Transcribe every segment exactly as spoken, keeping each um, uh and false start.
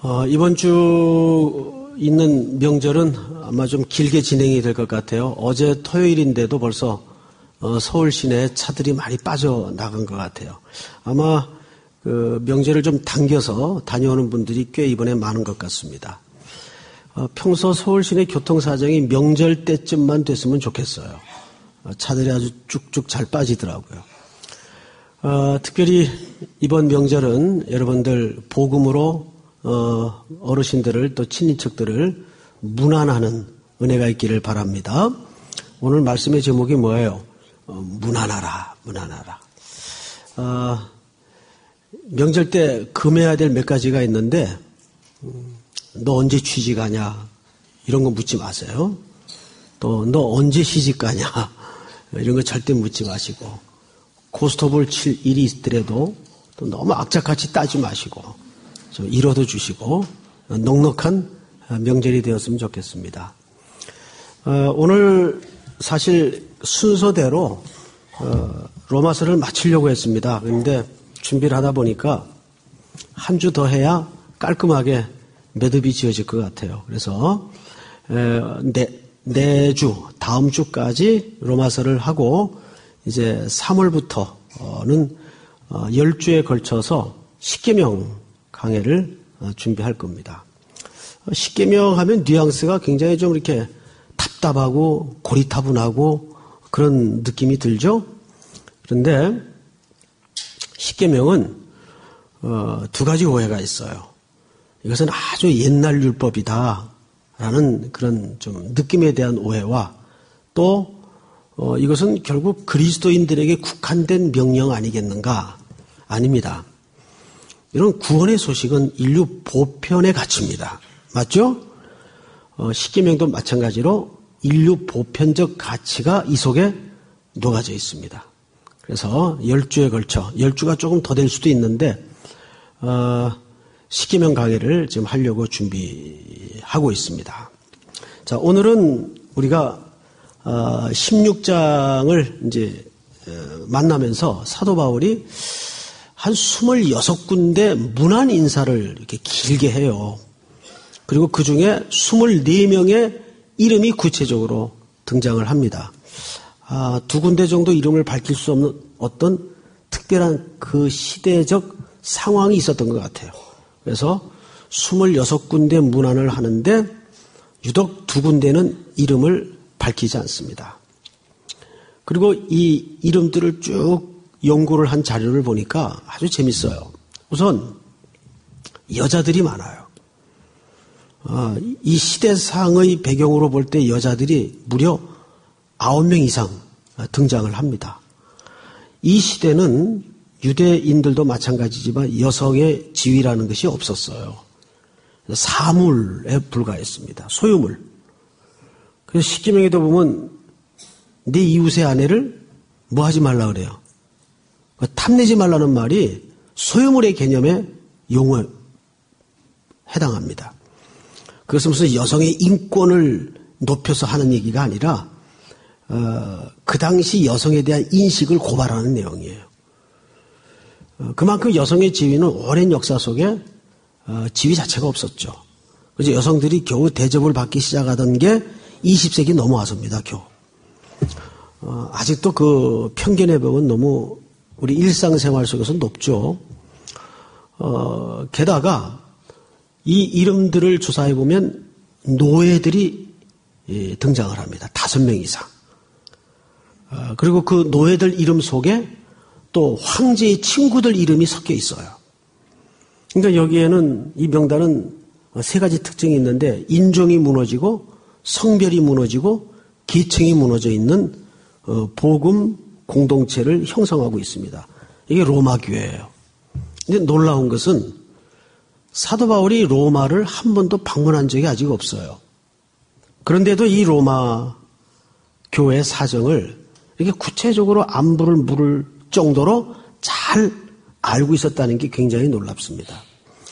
어, 이번 주 있는 명절은 아마 좀 길게 진행이 될 것 같아요. 어제 토요일인데도 벌써 어, 서울 시내에 차들이 많이 빠져나간 것 같아요. 아마 그 명절을 좀 당겨서 다녀오는 분들이 꽤 이번에 많은 것 같습니다. 어, 평소 서울 시내 교통사정이 명절 때쯤만 됐으면 좋겠어요. 어, 차들이 아주 쭉쭉 잘 빠지더라고요. 어, 특별히 이번 명절은 여러분들 복음으로 어, 어르신들을 또 친인척들을 문안하는 은혜가 있기를 바랍니다. 오늘 말씀의 제목이 뭐예요? 어, 문안하라, 문안하라. 어, 명절 때 금해야 될 몇 가지가 있는데 음, 너 언제 취직하냐 이런 거 묻지 마세요. 또 너 언제 시집가냐 이런 거 절대 묻지 마시고 고스톱을 칠 일이 있더라도 또 너무 악착같이 따지 마시고 좀 이뤄도 주시고 넉넉한 명절이 되었으면 좋겠습니다. 어, 오늘 사실 순서대로 어, 로마서를 마치려고 했습니다. 그런데 준비를 하다 보니까 한 주 더 해야 깔끔하게 매듭이 지어질 것 같아요. 그래서 에, 내, 내주 다음 주까지 로마서를 하고 이제 삼월부터는 어, 열 주에 걸쳐서 십계명 강해를 준비할 겁니다. 십계명 하면 뉘앙스가 굉장히 좀 이렇게 답답하고 고리타분하고 그런 느낌이 들죠? 그런데 십계명은 어, 두 가지 오해가 있어요. 이것은 아주 옛날 율법이다라는 그런 좀 느낌에 대한 오해와 또 어, 이것은 결국 그리스도인들에게 국한된 명령 아니겠는가? 아닙니다. 이런 구원의 소식은 인류 보편의 가치입니다. 맞죠? 어, 십계명도 마찬가지로 인류 보편적 가치가 이 속에 녹아져 있습니다. 그래서 열 주에 걸쳐, 열 주가 조금 더 될 수도 있는데 어, 십계명 강의를 지금 하려고 준비하고 있습니다. 자, 오늘은 우리가 어, 십육 장을 이제 어, 만나면서 사도 바울이 한 스물여섯 군데 문안 인사를 이렇게 길게 해요. 그리고 그 중에 스물네 명의 이름이 구체적으로 등장을 합니다. 아, 두 군데 정도 이름을 밝힐 수 없는 어떤 특별한 그 시대적 상황이 있었던 것 같아요. 그래서 스물여섯 군데 문안을 하는데 유독 두 군데는 이름을 밝히지 않습니다. 그리고 이 이름들을 쭉 연구를 한 자료를 보니까 아주 재밌어요. 우선 여자들이 많아요. 어, 이 시대상의 배경으로 볼 때 여자들이 무려 아홉 명 이상 등장을 합니다. 이 시대는 유대인들도 마찬가지지만 여성의 지위라는 것이 없었어요. 사물에 불과했습니다. 소유물. 그래서 십계명에도 보면 네 이웃의 아내를 뭐 하지 말라 그래요. 탐내지 말라는 말이 소유물의 개념에 용어에 해당합니다. 그것은 무슨 여성의 인권을 높여서 하는 얘기가 아니라 어, 그 당시 여성에 대한 인식을 고발하는 내용이에요. 어, 그만큼 여성의 지위는 오랜 역사 속에 어, 지위 자체가 없었죠. 그래서 여성들이 겨우 대접을 받기 시작하던 게 이십 세기 넘어와서입니다. 겨우. 어, 아직도 그 편견의 벽은 너무 우리 일상생활 속에서 높죠. 어, 게다가 이 이름들을 조사해보면 노예들이 예, 등장을 합니다. 다섯 명 이상. 어, 그리고 그 노예들 이름 속에 또 황제의 친구들 이름이 섞여 있어요. 그러니까 여기에는 이 명단은 세 가지 특징이 있는데 인종이 무너지고 성별이 무너지고 계층이 무너져 있는 어, 복음 공동체를 형성하고 있습니다. 이게 로마 교회예요. 근데 놀라운 것은 사도 바울이 로마를 한 번도 방문한 적이 아직 없어요. 그런데도 이 로마 교회 사정을 이렇게 구체적으로 안부를 물을 정도로 잘 알고 있었다는 게 굉장히 놀랍습니다.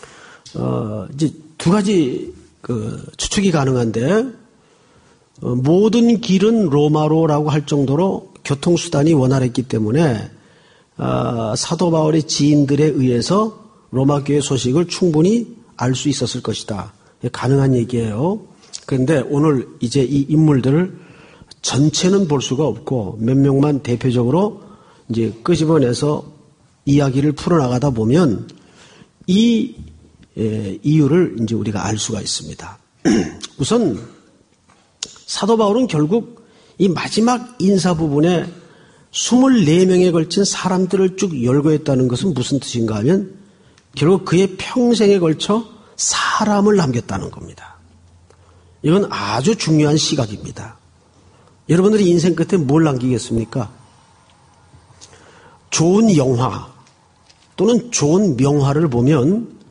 어, 이제 두 가지 그 추측이 가능한데 어, 모든 길은 로마로라고 할 정도로 교통수단이 원활했기 때문에 어, 사도 바울의 지인들에 의해서 로마 교회 소식을 충분히 알 수 있었을 것이다. 가능한 얘기예요. 그런데 오늘 이제 이 인물들을 전체는 볼 수가 없고 몇 명만 대표적으로 이제 끄집어내서 이야기를 풀어나가다 보면 이 예, 이유를 이제 우리가 알 수가 있습니다. 우선 사도 바울은 결국 이 마지막 인사 부분에 이십사 명에 걸친 사람들을 쭉 열거했다는 것은 무슨 뜻인가 하면 결국 그의 평생에 걸쳐 사람을 남겼다는 겁니다. 이건 아주 중요한 시각입니다. 여러분들이 인생 끝에 뭘 남기겠습니까? 좋은 영화 또는 좋은 명화를 보면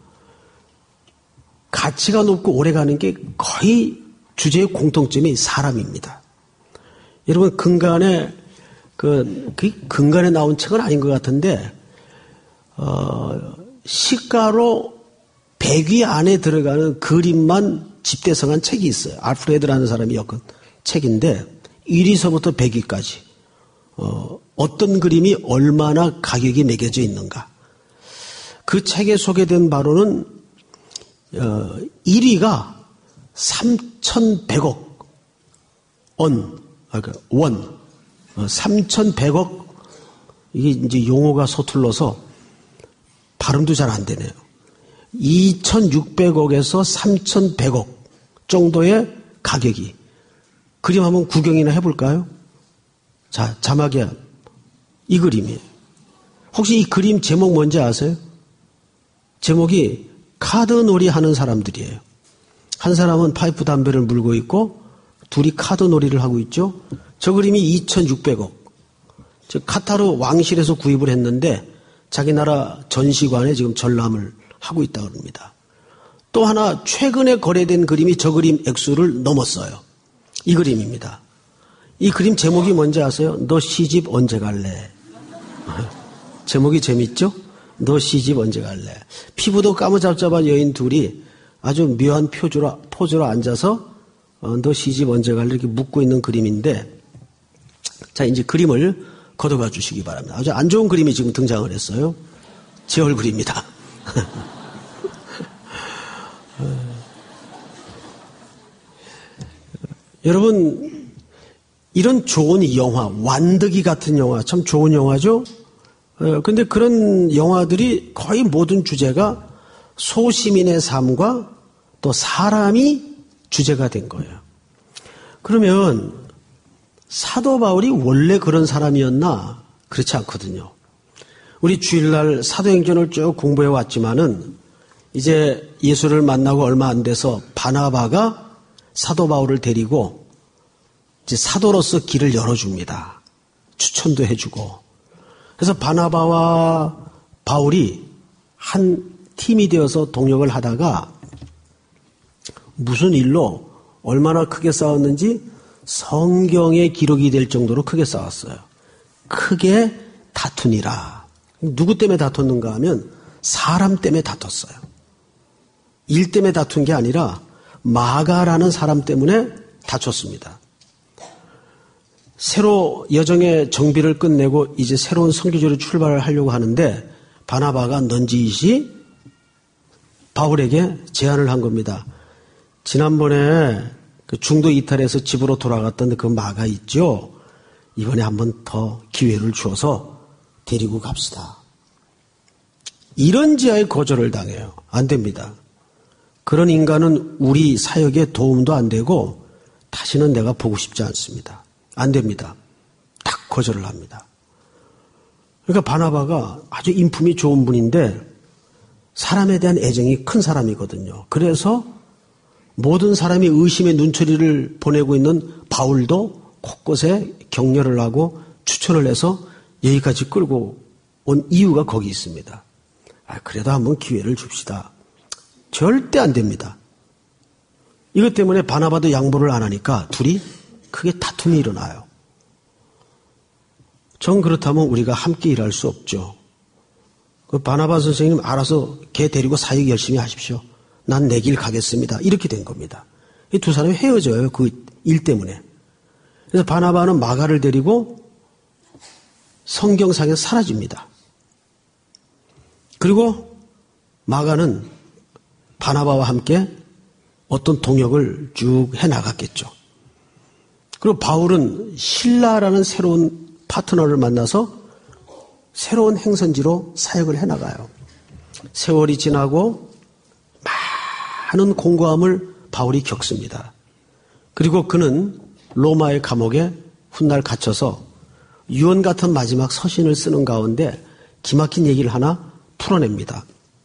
가치가 높고 오래가는 게 거의 주제의 공통점이 사람입니다. 여러분 근간에 그, 그 근간에 나온 책은 아닌 것 같은데 어, 시가로 백 위 안에 들어가는 그림만 집대성한 책이 있어요. 알프레드라는 사람이 엮은 책인데 일 위서부터 백 위까지 어, 어떤 그림이 얼마나 가격이 매겨져 있는가. 그 책에 소개된 바로는 어, 일 위가 삼천백억 원, 아, 그 원, 어, 삼천백억, 이게 이제 용어가 서툴러서 발음도 잘 안 되네요. 이천육백억에서 삼천백억 정도의 가격이. 그림 한번 구경이나 해볼까요? 자, 자막이야. 이 그림이에요. 혹시 이 그림 제목 뭔지 아세요? 제목이 카드놀이 하는 사람들이에요. 한 사람은 파이프 담배를 물고 있고 둘이 카드놀이를 하고 있죠. 저 그림이 이천육백억. 즉 카타르 왕실에서 구입을 했는데 자기 나라 전시관에 지금 전람을 하고 있다고 합니다. 또 하나 최근에 거래된 그림이 저 그림 액수를 넘었어요. 이 그림입니다. 이 그림 제목이 뭔지 아세요? 너 시집 언제 갈래? 제목이 재밌죠? 너 시집 언제 갈래? 피부도 까무잡잡한 여인 둘이 아주 묘한 표주로, 포즈로 앉아서 어, 너 시집 언제 갈래? 이렇게 묻고 있는 그림인데 자 이제 그림을 걷어가 주시기 바랍니다. 아주 안 좋은 그림이 지금 등장을 했어요. 제 얼굴입니다. 여러분 이런 좋은 영화, 완득이 같은 영화, 참 좋은 영화죠. 그런데 그런 영화들이 거의 모든 주제가 소시민의 삶과 또 사람이 주제가 된 거예요. 그러면 사도 바울이 원래 그런 사람이었나? 그렇지 않거든요. 우리 주일날 사도행전을 쭉 공부해 왔지만은 이제 예수를 만나고 얼마 안 돼서 바나바가 사도 바울을 데리고 이제 사도로서 길을 열어줍니다. 추천도 해주고. 그래서 바나바와 바울이 한 팀이 되어서 동역을 하다가 무슨 일로 얼마나 크게 싸웠는지 성경에 기록이 될 정도로 크게 싸웠어요. 크게 다투니라. 누구 때문에 다퉜는가 하면 사람 때문에 다퉜어요. 일 때문에 다툰 게 아니라 마가라는 사람 때문에 다퉜습니다. 새로 여정의 정비를 끝내고 이제 새로운 선교지로 출발을 하려고 하는데 바나바가 넌지시 바울에게 제안을 한 겁니다. 지난번에 그 중도 이탈해서 집으로 돌아갔던 그 마가 있죠. 이번에 한번 더 기회를 주어서 데리고 갑시다. 이런 지하에 거절을 당해요. 안 됩니다. 그런 인간은 우리 사역에 도움도 안 되고 다시는 내가 보고 싶지 않습니다. 안 됩니다. 딱 거절을 합니다. 그러니까 바나바가 아주 인품이 좋은 분인데 사람에 대한 애정이 큰 사람이거든요. 그래서 모든 사람이 의심의 눈초리를 보내고 있는 바울도 곳곳에 격려를 하고 추천을 해서 여기까지 끌고 온 이유가 거기 있습니다. 아, 그래도 한번 기회를 줍시다. 절대 안 됩니다. 이것 때문에 바나바도 양보를 안 하니까 둘이 크게 다툼이 일어나요. 전 그렇다면 우리가 함께 일할 수 없죠. 그 바나바 선생님 알아서 걔 데리고 사역 열심히 하십시오. 난 내 길 가겠습니다. 이렇게 된 겁니다. 이 두 사람이 헤어져요. 그 일 때문에. 그래서 바나바는 마가를 데리고 성경상에 사라집니다. 그리고 마가는 바나바와 함께 어떤 동역을 쭉 해나갔겠죠. 그리고 바울은 실라라는 새로운 파트너를 만나서 새로운 행선지로 사역을 해나가요. 세월이 지나고 많은 공고함을 바울이 겪습니다. 그리고 그는 로마의 감옥에 훗날 갇혀서 유언 같은 마지막 서신을 쓰는 가운데 기막힌 얘기를 하나 풀어냅니다.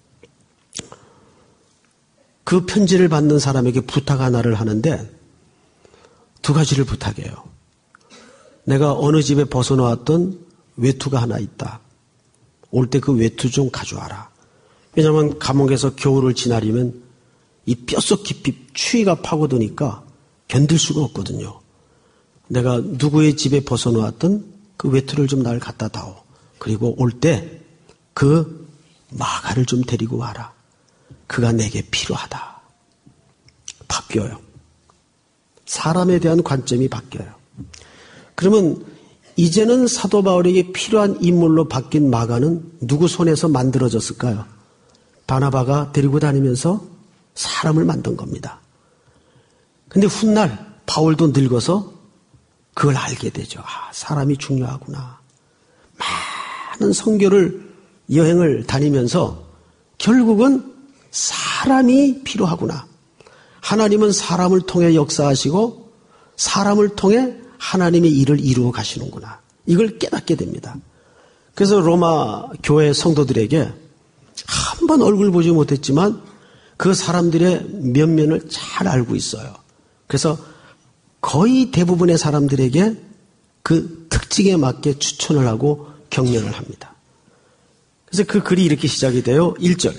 그 편지를 받는 사람에게 부탁 하나를 하는데 두 가지를 부탁해요. 내가 어느 집에 벗어놓았던 외투가 하나 있다. 올 때 그 외투 좀 가져와라. 왜냐하면 감옥에서 겨울을 지나려면 이 뼛속 깊이 추위가 파고드니까 견딜 수가 없거든요. 내가 누구의 집에 벗어놓았던 그 외투를 좀 날 갖다 다오. 그리고 올 때 그 마가를 좀 데리고 와라. 그가 내게 필요하다. 바뀌어요. 사람에 대한 관점이 바뀌어요. 그러면 이제는 사도 바울에게 필요한 인물로 바뀐 마가는 누구 손에서 만들어졌을까요? 바나바가 데리고 다니면서 사람을 만든 겁니다. 근데 훗날 바울도 늙어서 그걸 알게 되죠. 아, 사람이 중요하구나. 많은 선교를 여행을 다니면서 결국은 사람이 필요하구나. 하나님은 사람을 통해 역사하시고 사람을 통해 하나님의 일을 이루어 가시는구나. 이걸 깨닫게 됩니다. 그래서 로마 교회 성도들에게 한 번 얼굴 보지 못했지만 그 사람들의 면면을 잘 알고 있어요. 그래서 거의 대부분의 사람들에게 그 특징에 맞게 추천을 하고 격려를 합니다. 그래서 그 글이 이렇게 시작이 돼요. 일 절.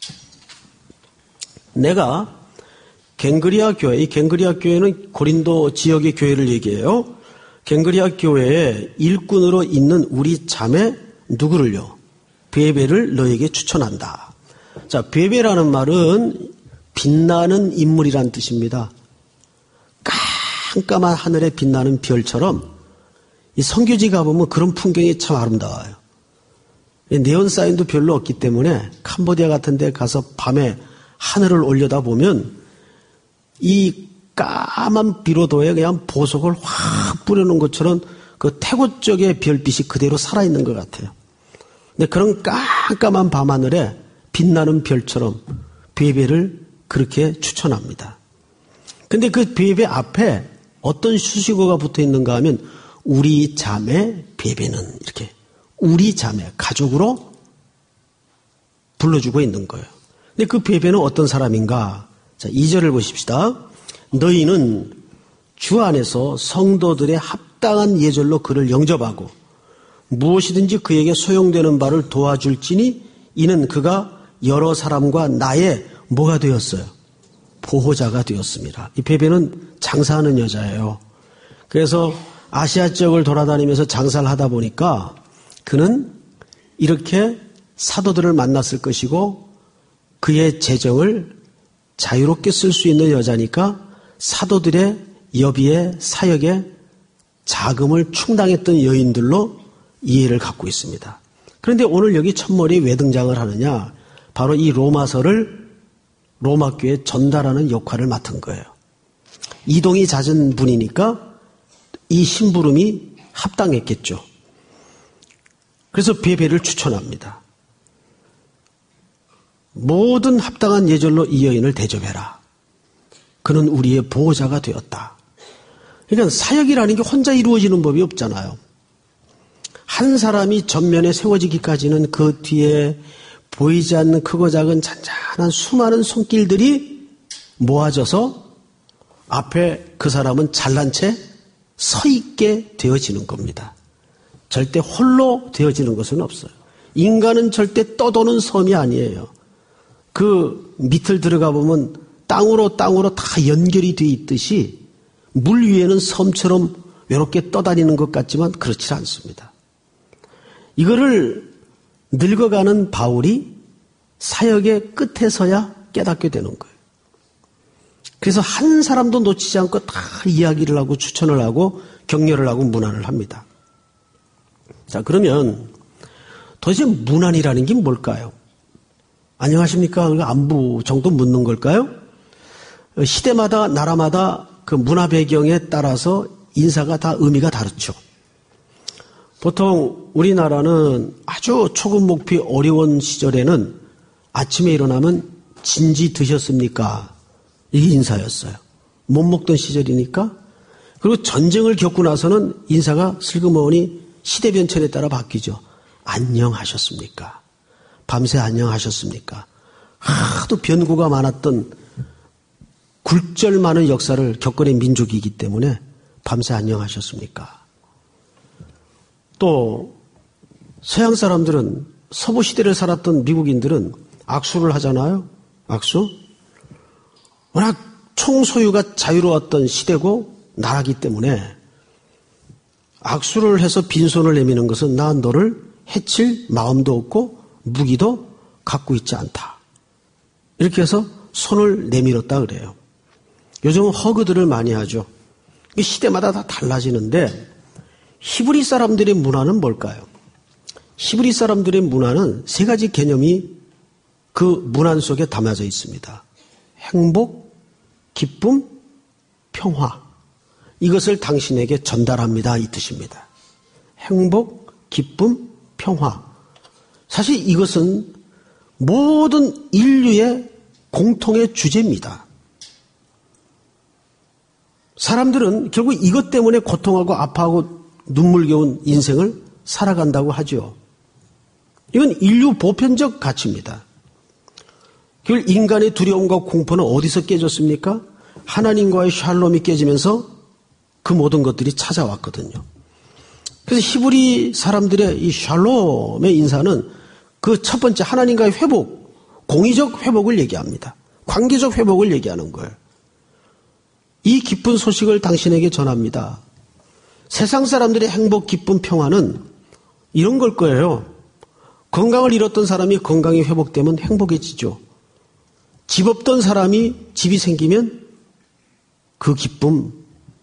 내가 갱그리아 교회, 이 갱그리아 교회는 고린도 지역의 교회를 얘기해요. 갱그리아 교회에 일꾼으로 있는 우리 자매 누구를요? 베베를 너에게 추천한다. 자, 베베라는 말은 빛나는 인물이란 뜻입니다. 깜깜한 하늘에 빛나는 별처럼 이 선교지 가보면 그런 풍경이 참 아름다워요. 네온 사인도 별로 없기 때문에 캄보디아 같은 데 가서 밤에 하늘을 올려다보면 이 까만 비로도에 그냥 보석을 확 뿌려놓은 것처럼 그 태고 쪽의 별빛이 그대로 살아있는 것 같아요. 근데 그런 깜깜한 밤하늘에 빛나는 별처럼 베베를 그렇게 추천합니다. 근데 그 베베 앞에 어떤 수식어가 붙어 있는가 하면 우리 자매 베베는 이렇게 우리 자매 가족으로 불러주고 있는 거예요. 근데 그 베베는 어떤 사람인가? 자, 이 절을 보십시다. 너희는 주 안에서 성도들의 합당한 예절로 그를 영접하고 무엇이든지 그에게 소용되는 바를 도와줄지니 이는 그가 여러 사람과 나의 뭐가 되었어요? 보호자가 되었습니다. 이 베베는 장사하는 여자예요. 그래서 아시아 지역을 돌아다니면서 장사를 하다 보니까 그는 이렇게 사도들을 만났을 것이고 그의 재정을 자유롭게 쓸 수 있는 여자니까 사도들의 여비의 사역에 자금을 충당했던 여인들로 이해를 갖고 있습니다. 그런데 오늘 여기 첫머리에 왜 등장을 하느냐? 바로 이 로마서를 로마 교회에 전달하는 역할을 맡은 거예요. 이동이 잦은 분이니까 이 심부름이 합당했겠죠. 그래서 베베를 추천합니다. 모든 합당한 예절로 이 여인을 대접해라. 그는 우리의 보호자가 되었다. 그러니까 사역이라는 게 혼자 이루어지는 법이 없잖아요. 한 사람이 전면에 세워지기까지는 그 뒤에 보이지 않는 크고 작은 잔잔한 수많은 손길들이 모아져서 앞에 그 사람은 잘난 채 서 있게 되어지는 겁니다. 절대 홀로 되어지는 것은 없어요. 인간은 절대 떠도는 섬이 아니에요. 그 밑을 들어가 보면 땅으로 땅으로 다 연결이 되어 있듯이 물 위에는 섬처럼 외롭게 떠다니는 것 같지만 그렇지 않습니다. 이거를 늙어가는 바울이 사역의 끝에서야 깨닫게 되는 거예요. 그래서 한 사람도 놓치지 않고 다 이야기를 하고 추천을 하고 격려를 하고 문안을 합니다. 자, 그러면 도대체 문안이라는 게 뭘까요? 안녕하십니까? 안부 정도 묻는 걸까요? 시대마다 나라마다 그 문화 배경에 따라서 인사가 다 의미가 다르죠. 보통 우리나라는 아주 초급 목표 어려운 시절에는 아침에 일어나면 진지 드셨습니까? 이게 인사였어요. 못 먹던 시절이니까. 그리고 전쟁을 겪고 나서는 인사가 슬그머니 시대 변천에 따라 바뀌죠. 안녕하셨습니까? 밤새 안녕하셨습니까? 하도 변고가 많았던 굴절 많은 역사를 겪어낸 민족이기 때문에 밤새 안녕하셨습니까? 또 서양 사람들은 서부 시대를 살았던 미국인들은 악수를 하잖아요. 악수. 워낙 총 소유가 자유로웠던 시대고 나라기 때문에 악수를 해서 빈손을 내미는 것은 나 너를 해칠 마음도 없고 무기도 갖고 있지 않다. 이렇게 해서 손을 내밀었다 그래요. 요즘은 허그들을 많이 하죠. 시대마다 다 달라지는데 히브리 사람들의 문화는 뭘까요? 히브리 사람들의 문화는 세 가지 개념이 그 문화 속에 담아져 있습니다. 행복, 기쁨, 평화. 이것을 당신에게 전달합니다. 이 뜻입니다. 행복, 기쁨, 평화. 사실 이것은 모든 인류의 공통의 주제입니다. 사람들은 결국 이것 때문에 고통하고 아파하고 눈물겨운 인생을 살아간다고 하죠. 이건 인류 보편적 가치입니다. 결국 인간의 두려움과 공포는 어디서 깨졌습니까? 하나님과의 샬롬이 깨지면서 그 모든 것들이 찾아왔거든요. 그래서 히브리 사람들의 이 샬롬의 인사는 그 첫 번째 하나님과의 회복, 공의적 회복을 얘기합니다. 관계적 회복을 얘기하는 거예요. 이 기쁜 소식을 당신에게 전합니다. 세상 사람들의 행복, 기쁨, 평화는 이런 걸 거예요. 건강을 잃었던 사람이 건강이 회복되면 행복해지죠. 집 없던 사람이 집이 생기면 그 기쁨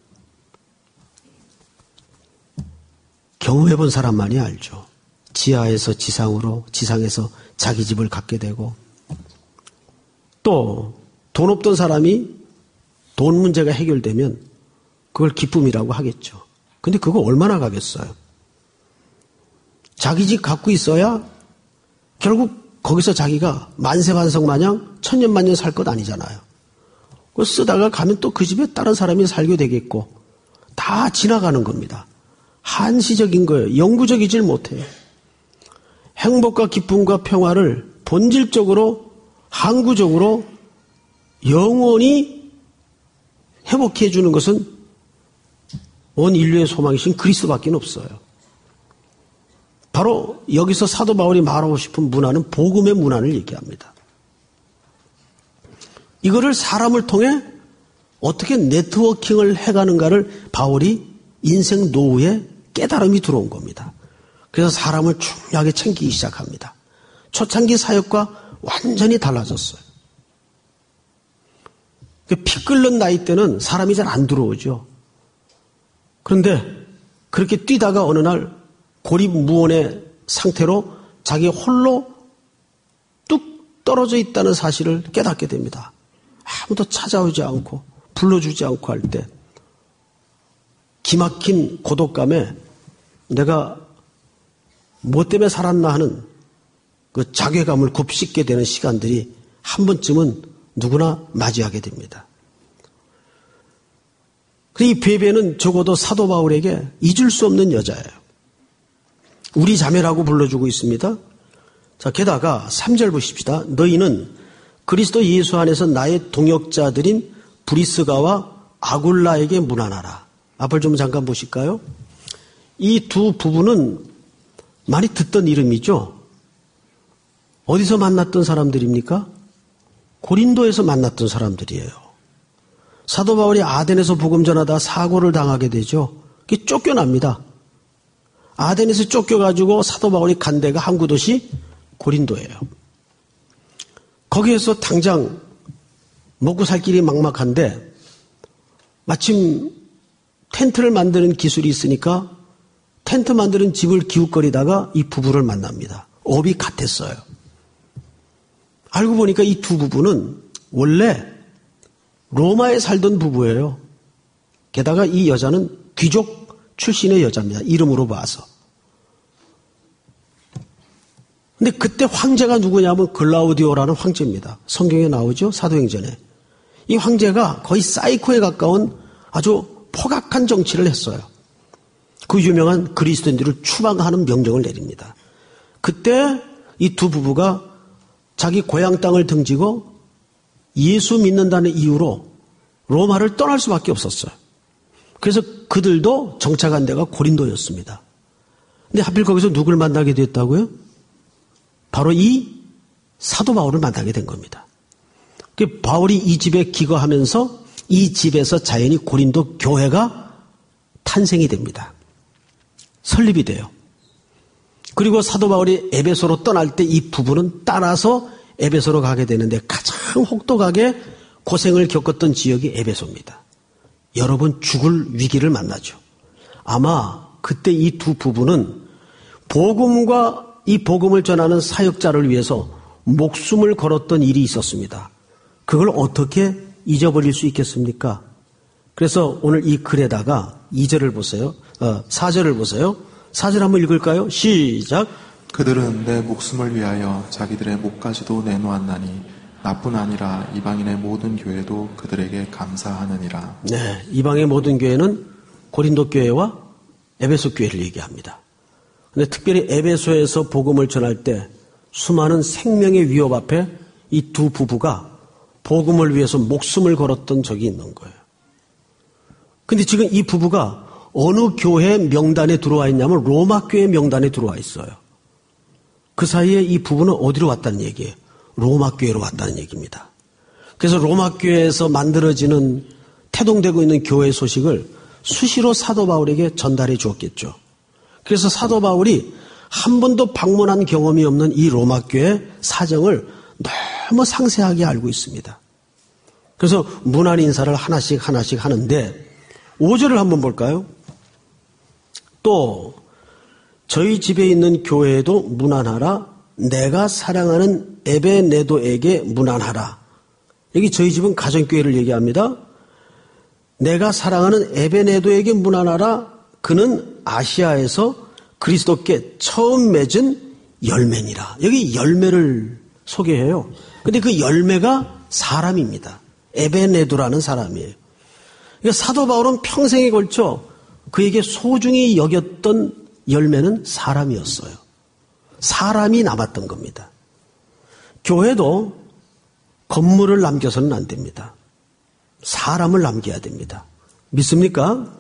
경험해본 사람만이 알죠. 지하에서 지상으로, 지상에서 자기 집을 갖게 되고 또 돈 없던 사람이 돈 문제가 해결되면 그걸 기쁨이라고 하겠죠. 근데 그거 얼마나 가겠어요? 자기 집 갖고 있어야 결국 거기서 자기가 만세반석 마냥 천년만년 살 것 아니잖아요. 그거 쓰다가 가면 또 그 집에 다른 사람이 살게 되겠고 다 지나가는 겁니다. 한시적인 거예요. 영구적이질 못해요. 행복과 기쁨과 평화를 본질적으로 항구적으로 영원히 회복해 주는 것은 온 인류의 소망이신 그리스도밖에 없어요. 바로 여기서 사도 바울이 말하고 싶은 문화는 복음의 문화를 얘기합니다. 이거를 사람을 통해 어떻게 네트워킹을 해가는가를 바울이 인생 노후에 깨달음이 들어온 겁니다. 그래서 사람을 중요하게 챙기기 시작합니다. 초창기 사역과 완전히 달라졌어요. 피 끓는 나이 때는 사람이 잘 안 들어오죠. 그런데 그렇게 뛰다가 어느 날 고립무원의 상태로 자기 홀로 뚝 떨어져 있다는 사실을 깨닫게 됩니다. 아무도 찾아오지 않고 불러주지 않고 할 때 기막힌 고독감에 내가 뭐 때문에 살았나 하는 그 자괴감을 곱씹게 되는 시간들이 한 번쯤은 누구나 맞이하게 됩니다. 이 베베는 적어도 사도 바울에게 잊을 수 없는 여자예요. 우리 자매라고 불러주고 있습니다. 자, 게다가 삼 절 보십시다. 너희는 그리스도 예수 안에서 나의 동역자들인 브리스가와 아굴라에게 문안하라. 앞을 좀 잠깐 보실까요? 이 두 부부는 많이 듣던 이름이죠. 어디서 만났던 사람들입니까? 고린도에서 만났던 사람들이에요. 사도 바울이 아덴에서 복음 전하다 사고를 당하게 되죠. 그게 쫓겨납니다. 아덴에서 쫓겨가지고 사도 바울이 간 데가 항구 도시 고린도예요. 거기에서 당장 먹고 살 길이 막막한데 마침 텐트를 만드는 기술이 있으니까 텐트 만드는 집을 기웃거리다가 이 부부를 만납니다. 업이 같았어요. 알고 보니까 이 두 부부는 원래 로마에 살던 부부예요. 게다가 이 여자는 귀족 출신의 여자입니다. 이름으로 봐서. 근데 그때 황제가 누구냐면 글라우디오라는 황제입니다. 성경에 나오죠? 사도행전에. 이 황제가 거의 사이코에 가까운 아주 포악한 정치를 했어요. 그 유명한 그리스도인들을 추방하는 명령을 내립니다. 그때 이 두 부부가 자기 고향 땅을 등지고 예수 믿는다는 이유로 로마를 떠날 수밖에 없었어요. 그래서 그들도 정착한 데가 고린도였습니다. 근데 하필 거기서 누굴 만나게 됐다고요? 바로 이 사도 바울을 만나게 된 겁니다. 바울이 이 집에 기거하면서 이 집에서 자연히 고린도 교회가 탄생이 됩니다. 설립이 돼요. 그리고 사도 바울이 에베소로 떠날 때 이 부부는 따라서 에베소로 가게 되는데 가장 혹독하게 고생을 겪었던 지역이 에베소입니다. 여러 번 죽을 위기를 만나죠. 아마 그때 이 두 부부는 복음과 이 복음을 전하는 사역자를 위해서 목숨을 걸었던 일이 있었습니다. 그걸 어떻게 잊어버릴 수 있겠습니까? 그래서 오늘 이 글에다가 이 절을 보세요. 어, 사 절을 보세요. 사 절 한번 읽을까요? 시작. 그들은 내 목숨을 위하여 자기들의 목까지도 내놓았나니 나뿐 아니라 이방인의 모든 교회도 그들에게 감사하느니라. 네, 이방의 모든 교회는 고린도 교회와 에베소 교회를 얘기합니다. 그런데 특별히 에베소에서 복음을 전할 때 수많은 생명의 위협 앞에 이 두 부부가 복음을 위해서 목숨을 걸었던 적이 있는 거예요. 근데 지금 이 부부가 어느 교회 명단에 들어와 있냐면 로마 교회 명단에 들어와 있어요. 그 사이에 이 부부는 어디로 왔다는 얘기예요? 로마 교회로 왔다는 얘기입니다. 그래서 로마 교회에서 만들어지는 태동되고 있는 교회 소식을 수시로 사도 바울에게 전달해 주었겠죠. 그래서 사도 바울이 한 번도 방문한 경험이 없는 이 로마 교회 사정을 너무 상세하게 알고 있습니다. 그래서 문안 인사를 하나씩 하나씩 하는데 오 절을 한번 볼까요? 또 저희 집에 있는 교회에도 문안하라. 내가 사랑하는 에베네도에게 문안하라. 여기 저희 집은 가정교회를 얘기합니다. 내가 사랑하는 에베네도에게 문안하라. 그는 아시아에서 그리스도께 처음 맺은 열매니라. 여기 열매를 소개해요. 근데 그 열매가 사람입니다. 에베네도라는 사람이에요. 그러니까 사도 바울은 평생에 걸쳐 그에게 소중히 여겼던 열매는 사람이었어요. 사람이 남았던 겁니다. 교회도 건물을 남겨서는 안 됩니다. 사람을 남겨야 됩니다. 믿습니까?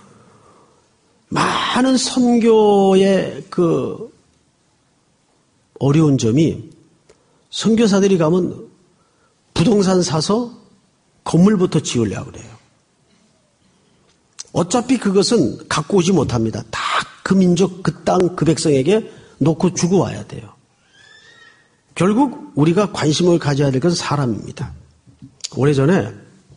많은 선교의 그 어려운 점이 선교사들이 가면 부동산 사서 건물부터 지으려고 그래요. 어차피 그것은 갖고 오지 못합니다. 다 그 민족, 그 땅, 그 백성에게 놓고 주고 와야 돼요. 결국 우리가 관심을 가져야 될 것은 사람입니다. 오래전에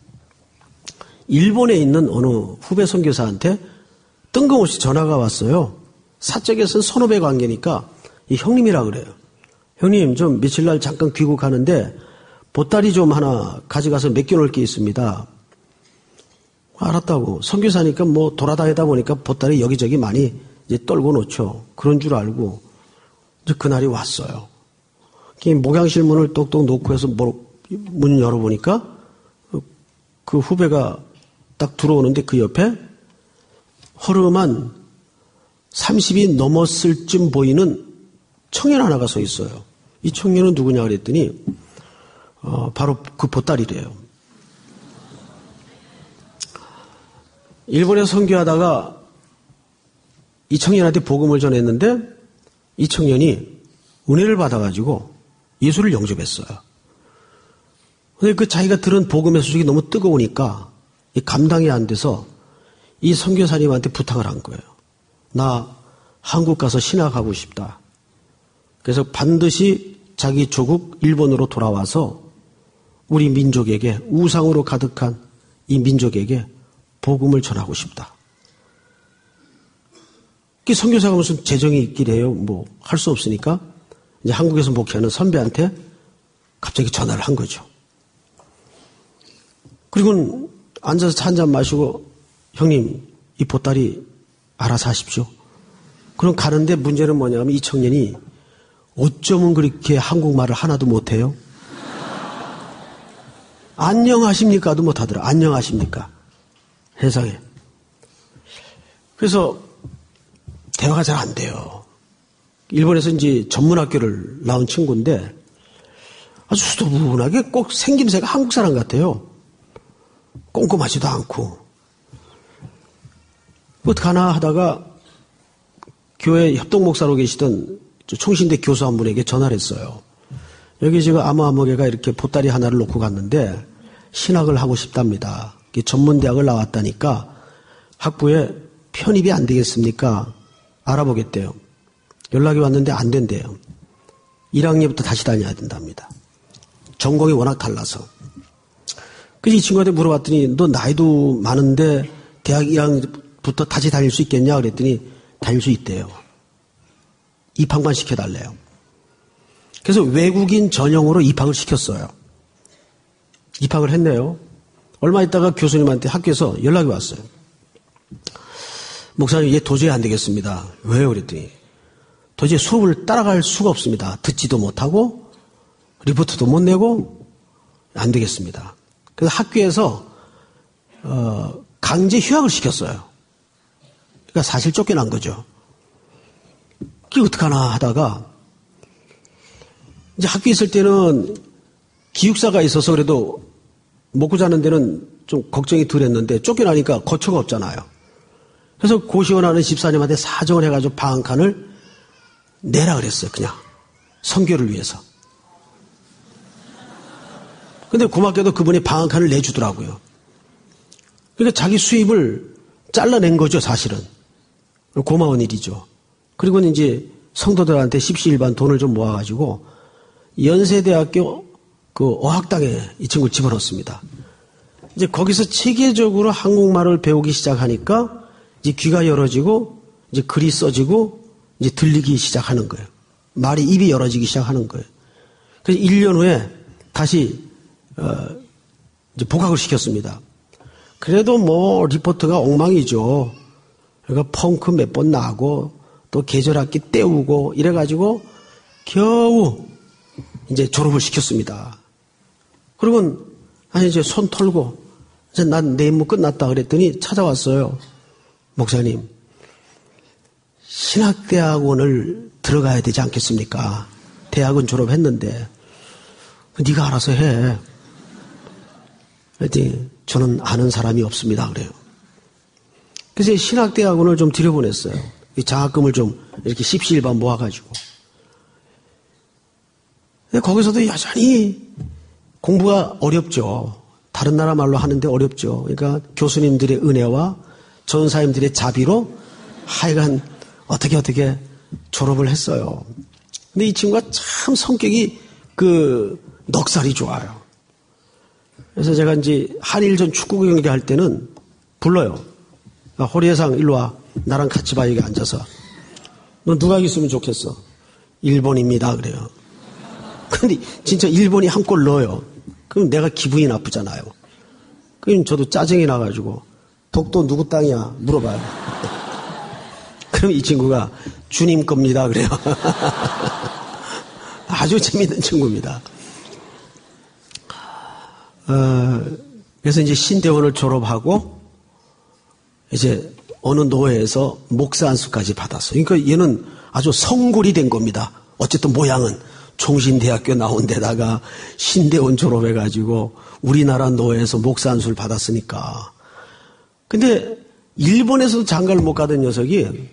일본에 있는 어느 후배 선교사한테 뜬금없이 전화가 왔어요. 사적에서는 선후배 관계니까 이 형님이라 그래요. 형님 좀 며칠 날 잠깐 귀국하는데 보따리 좀 하나 가져가서 맡겨놓을 게 있습니다. 알았다고. 선교사니까 뭐 돌아다니다 보니까 보따리 여기저기 많이 이제 떨고 놓죠. 그런 줄 알고 이제 그날이 왔어요. 목양실 문을 똑똑 놓고 해서 문 열어보니까 그 후배가 딱 들어오는데 그 옆에 허름한 삼십이 넘었을 쯤 보이는 청년 하나가 서 있어요. 이 청년은 누구냐 그랬더니 어, 바로 그 보따리래요. 일본에 선교하다가 이 청년한테 복음을 전했는데 이 청년이 은혜를 받아가지고 예수를 영접했어요. 근데 그 자기가 들은 복음의 소식이 너무 뜨거우니까 감당이 안 돼서 이 선교사님한테 부탁을 한 거예요. 나 한국 가서 신학하고 싶다. 그래서 반드시 자기 조국 일본으로 돌아와서 우리 민족에게 우상으로 가득한 이 민족에게 복음을 전하고 싶다. 그 선교사가 무슨 재정이 있기래요. 뭐 할 수 없으니까 이제 한국에서 목회하는 선배한테 갑자기 전화를 한 거죠. 그리고 앉아서 차 한잔 마시고 형님 이 보따리 알아서 하십시오. 그럼 가는데 문제는 뭐냐면 이 청년이 어쩌면 그렇게 한국말을 하나도 못해요? 안녕하십니까도 못하더라. 안녕하십니까. 세상에. 그래서 대화가 잘 안 돼요. 일본에서 이제 전문학교를 나온 친구인데 아주 수도분하게 꼭 생김새가 한국 사람 같아요. 꼼꼼하지도 않고. 어떡하나 하다가 교회 협동목사로 계시던 총신대 교수 한 분에게 전화를 했어요. 여기 지금 아무아무개가 이렇게 보따리 하나를 놓고 갔는데 신학을 하고 싶답니다. 전문대학을 나왔다니까 학부에 편입이 안 되겠습니까? 알아보겠대요. 연락이 왔는데 안 된대요. 일 학년부터 다시 다녀야 된답니다. 전공이 워낙 달라서. 그래서 이 친구한테 물어봤더니 너 나이도 많은데 대학 일 학년부터 다시 다닐 수 있겠냐 그랬더니 다닐 수 있대요. 입학만 시켜달래요. 그래서 외국인 전형으로 입학을 시켰어요. 입학을 했네요. 얼마 있다가 교수님한테 학교에서 연락이 왔어요. 목사님 얘 도저히 안 되겠습니다. 왜요? 그랬더니 도저히 수업을 따라갈 수가 없습니다. 듣지도 못하고 리포트도 못 내고 안 되겠습니다. 그래서 학교에서 어, 강제 휴학을 시켰어요. 그러니까 사실 쫓겨난 거죠. 그게 어떡하나 하다가 이제 학교에 있을 때는 기숙사가 있어서 그래도 먹고 자는 데는 좀 걱정이 덜 했는데 쫓겨나니까 거처가 없잖아요. 그래서 고시원하는 집사님한테 사정을 해가지고 방 한 칸을 내라 그랬어요. 그냥 선교를 위해서. 근데 고맙게도 그분이 방 한 칸을 내주더라고요. 그러니까 자기 수입을 잘라낸 거죠, 사실은. 고마운 일이죠. 그리고 이제 성도들한테 십시일반 돈을 좀 모아가지고 연세대학교 그 어학당에 이 친구를 집어넣습니다. 이제 거기서 체계적으로 한국말을 배우기 시작하니까 이제 귀가 열어지고 이제 글이 써지고 이제 들리기 시작하는 거예요. 말이 입이 열어지기 시작하는 거예요. 그래서 일 년 후에 다시 어 이제 복학을 시켰습니다. 그래도 뭐 리포트가 엉망이죠. 그러니까 펑크 몇 번 나고 또 계절학기 때우고 이래가지고 겨우 이제 졸업을 시켰습니다. 그리고 아니 이제 손 털고 이제 난 내 임무 끝났다 그랬더니 찾아왔어요. 목사님, 신학대학원을 들어가야 되지 않겠습니까? 대학은 졸업했는데 네가 알아서 해. 그랬더니 저는 아는 사람이 없습니다. 그래요. 그래서 신학대학원을 좀 들여보냈어요. 이 장학금을 좀 이렇게 십시일반 모아가지고. 근데 거기서도 여전히 공부가 어렵죠. 다른 나라 말로 하는데 어렵죠. 그러니까 교수님들의 은혜와 전사님들의 자비로 하여간 어떻게 어떻게 졸업을 했어요. 근데 이 친구가 참 성격이 그 넉살이 좋아요. 그래서 제가 이제 한일전 축구 경기 할 때는 불러요. 호리에상 일로 와. 나랑 같이 봐. 여기 앉아서. 너 누가 있으면 좋겠어? 일본입니다. 그래요. 근데 진짜 일본이 한 골 넣어요. 그럼 내가 기분이 나쁘잖아요. 그럼 저도 짜증이 나가지고 독도 누구 땅이야? 물어봐요. 그럼 이 친구가 주님 겁니다. 그래요. 아주 재미있는 친구입니다. 어, 그래서 이제 신대원을 졸업하고 이제 어느 노회에서 목사 안수까지 받았어요. 그러니까 얘는 아주 성골이 된 겁니다. 어쨌든 모양은 총신대학교 나온 데다가 신대원 졸업해가지고 우리나라 노회에서 목사 안수를 받았으니까. 근데 일본에서도 장가를 못 가던 녀석이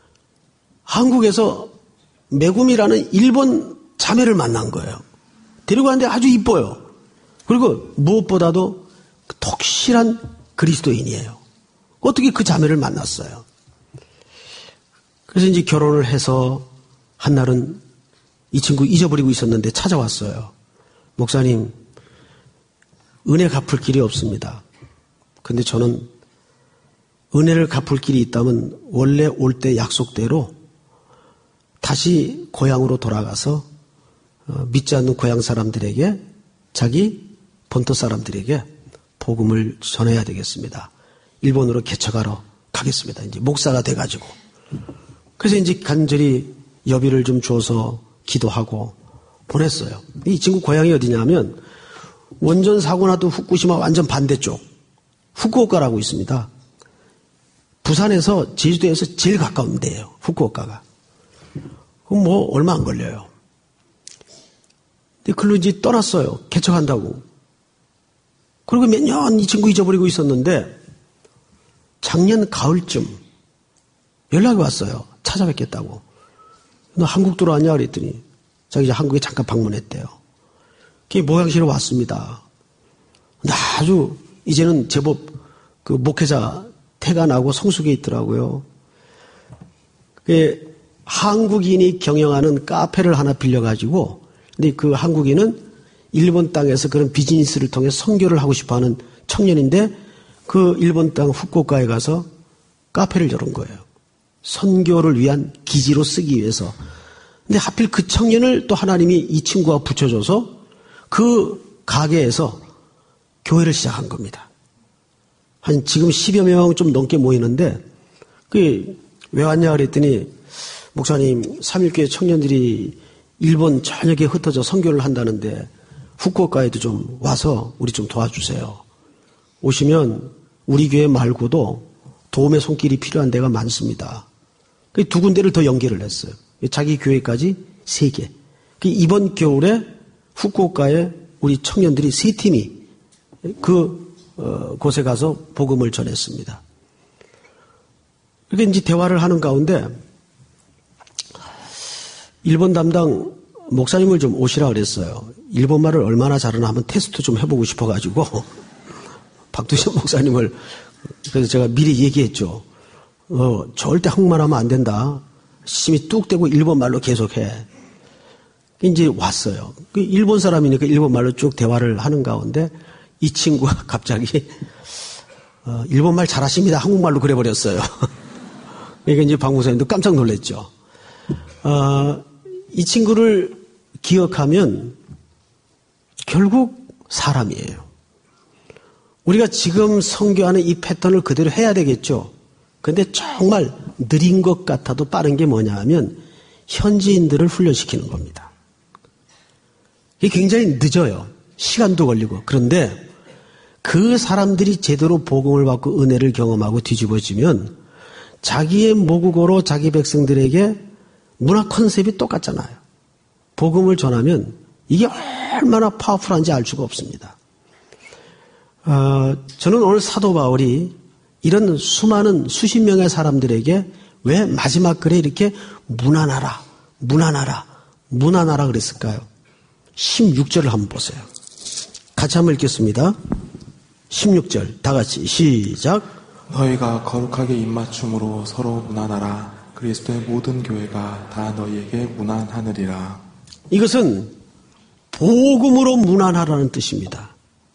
한국에서 메구미라는 일본 자매를 만난 거예요. 데리고 갔는데 아주 이뻐요. 그리고 무엇보다도 독실한 그리스도인이에요. 어떻게 그 자매를 만났어요? 그래서 이제 결혼을 해서 한날은 이 친구 잊어버리고 있었는데 찾아왔어요. 목사님, 은혜 갚을 길이 없습니다. 근데 저는 은혜를 갚을 길이 있다면 원래 올 때 약속대로 다시 고향으로 돌아가서 믿지 않는 고향 사람들에게, 자기 본토 사람들에게 복음을 전해야 되겠습니다. 일본으로 개척하러 가겠습니다. 이제 목사가 돼가지고. 그래서 이제 간절히 여비를 좀 줘서 기도하고 보냈어요. 이 친구 고향이 어디냐면 원전 사고 나도 후쿠시마 완전 반대쪽 후쿠오카라고 있습니다. 부산에서 제주도에서 제일 가까운 데예요. 후쿠오카가. 그럼 뭐 얼마 안 걸려요. 근데 글로 이제 떠났어요. 개척한다고. 그리고 몇 년 이 친구 잊어버리고 있었는데 작년 가을쯤 연락이 왔어요. 찾아뵙겠다고. 너 한국 들어왔냐 그랬더니 자기 이제 한국에 잠깐 방문했대요. 그게 모양실에 왔습니다. 근데 아주 이제는 제법 그 목회자 태가 나고 성숙해 있더라고요. 그 한국인이 경영하는 카페를 하나 빌려가지고, 근데 그 한국인은 일본 땅에서 그런 비즈니스를 통해 선교를 하고 싶어하는 청년인데 그 일본 땅 후쿠오카에 가서 카페를 열은 거예요. 선교를 위한 기지로 쓰기 위해서. 근데 하필 그 청년을 또 하나님이 이 친구와 붙여줘서 그 가게에서 교회를 시작한 겁니다. 한 지금 십여 명 좀 넘게 모이는데 그 왜 왔냐 그랬더니 목사님 삼일교회 청년들이 일본 전역에 흩어져 선교를 한다는데 후쿠오카에도 좀 와서 우리 좀 도와주세요. 오시면 우리 교회 말고도 도움의 손길이 필요한 데가 많습니다. 그 두 군데를 더 연결을 했어요. 자기 교회까지 세 개. 이번 겨울에 후쿠오카에 우리 청년들이 세 팀이 그 어, 곳에 가서 복음을 전했습니다. 이렇게 이제 대화를 하는 가운데 일본 담당 목사님을 좀 오시라 그랬어요. 일본말을 얼마나 잘하나 한번 테스트 좀 해보고 싶어가지고 박두신 목사님을 그래서 제가 미리 얘기했죠. 어, 절대 한국말 하면 안 된다. 심이 뚝 떼고 일본말로 계속해. 이제 왔어요. 그 일본 사람이니까 일본말로 쭉 대화를 하는 가운데 이 친구가 갑자기 어, 일본말 잘하십니다. 한국말로 그래버렸어요. 그러니까 이제 박 목사님도 깜짝 놀랐죠. 어, 이 친구를 기억하면 결국 사람이에요. 우리가 지금 선교하는 이 패턴을 그대로 해야 되겠죠. 그런데 정말 느린 것 같아도 빠른 게 뭐냐 하면 현지인들을 훈련시키는 겁니다. 이게 굉장히 늦어요. 시간도 걸리고. 그런데 그 사람들이 제대로 복음을 받고 은혜를 경험하고 뒤집어지면 자기의 모국어로 자기 백성들에게 문화 컨셉이 똑같잖아요. 복음을 전하면 이게 얼마나 파워풀한지 알 수가 없습니다. 어, 저는 오늘 사도 바울이 이런 수많은 수십 명의 사람들에게 왜 마지막 글에 이렇게 무난하라, 무난하라, 무난하라 그랬을까요? 십육 절을 한번 보세요. 같이 한번 읽겠습니다. 십육 절 다 같이 시작. 너희가 거룩하게 입맞춤으로 서로 무난하라. 그리스도의 모든 교회가 다 너희에게 무난하느리라. 이것은 복음으로 무난하라는 뜻입니다.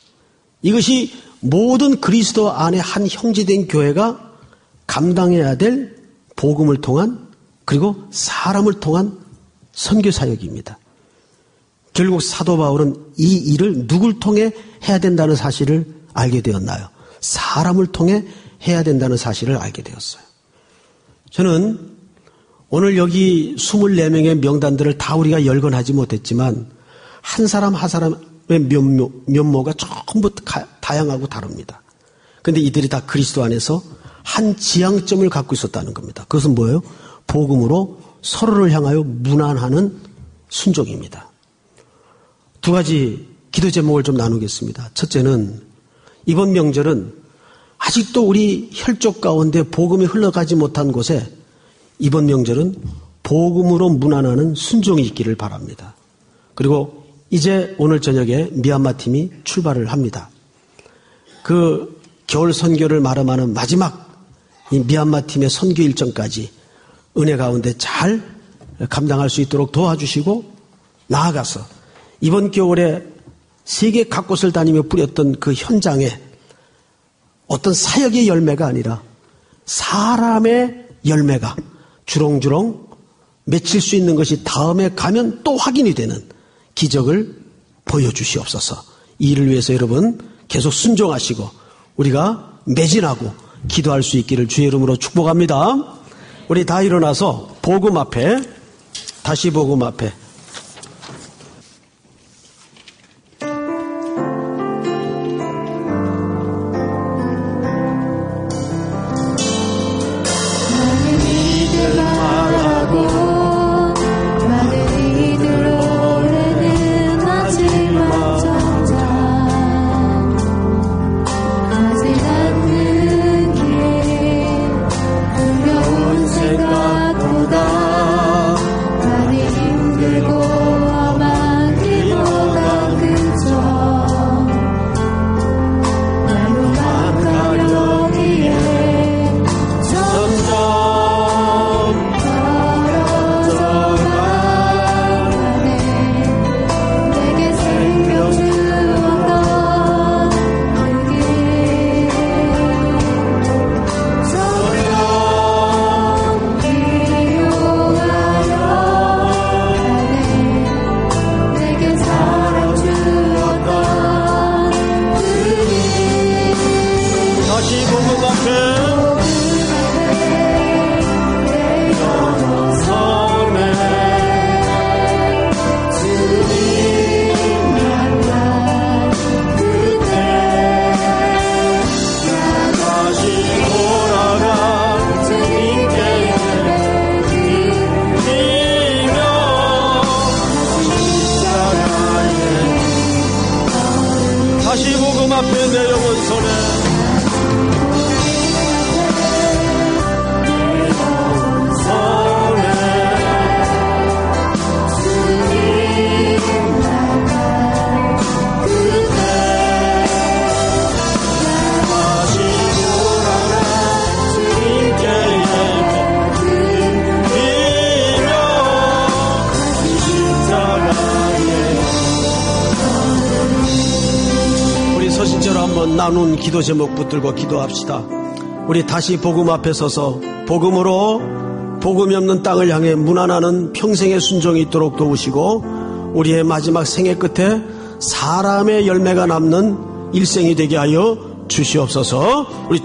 이것이 모든 그리스도 안에 한 형제된 교회가 감당해야 될 복음을 통한 그리고 사람을 통한 선교 사역입니다. 결국 사도 바울은 이 일을 누굴 통해 해야 된다는 사실을 알게 되었나요? 사람을 통해 해야 된다는 사실을 알게 되었어요. 저는 오늘 여기 이십사 명의 명단들을 다 우리가 열건하지 못했지만 한 사람 한 사람의 면모, 면모가 전부 다양하고 다릅니다. 그런데 이들이 다 그리스도 안에서 한 지향점을 갖고 있었다는 겁니다. 그것은 뭐예요? 복음으로 서로를 향하여 무난하는 순종입니다. 두 가지 기도 제목을 좀 나누겠습니다. 첫째는 이번 명절은 아직도 우리 혈족 가운데 복음이 흘러가지 못한 곳에 이번 명절은 복음으로 무난하는 순종이 있기를 바랍니다. 그리고 이제 오늘 저녁에 미얀마 팀이 출발을 합니다. 그 겨울 선교를 마감하는 마지막 이 미얀마 팀의 선교 일정까지 은혜 가운데 잘 감당할 수 있도록 도와주시고 나아가서 이번 겨울에 세계 각곳을 다니며 뿌렸던 그 현장에 어떤 사역의 열매가 아니라 사람의 열매가 주렁주렁 맺힐 수 있는 것이 다음에 가면 또 확인이 되는 기적을 보여주시옵소서. 이 일을 위해서 여러분 계속 순종하시고 우리가 매진하고 기도할 수 있기를 주의 이름으로 축복합니다. 우리 다 일어나서 복음 앞에, 다시 복음 앞에 나눈 기도 제목 붙들고 기도합시다. 우리 다시 복음 앞에 서서 복음으로 복음이 없는 땅을 향해 무난하는 평생의 순종이 있도록 도우시고 우리의 마지막 생애 끝에 사람의 열매가 남는 일생이 되게 하여 주시옵소서. 우리